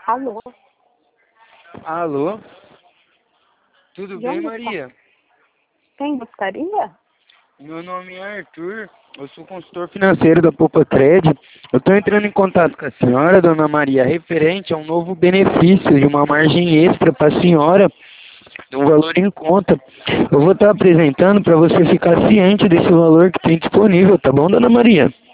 Alô? Alô? Tudo De bem, onde Maria? Quem gostaria? Meu nome é Arthur, eu sou consultor financeiro da Popacred. Eu estou entrando em contato com a senhora, dona Maria, referente a um novo benefício de uma margem extra para a senhora, de um valor em conta. Eu vou estar apresentando para você ficar ciente desse valor que tem disponível, tá bom, dona Maria?